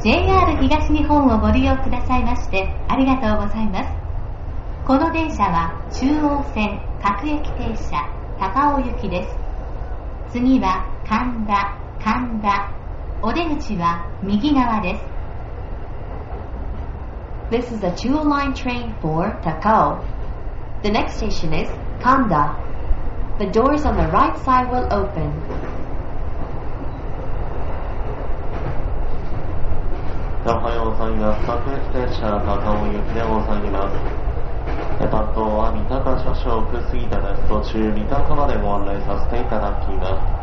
JR 東日本をご利用くださいましてありがとうございます。この電車は中央線各駅停車高尾行きです。次は神田、お出口は右側です。 This is a Chuo Line train for Takao. The next station is Kanda. The doors on the right side will open. おはようございます。各駅停車高尾行きでございます。担当は三鷹車掌区杉田です。途中三鷹までご案内させていただきます。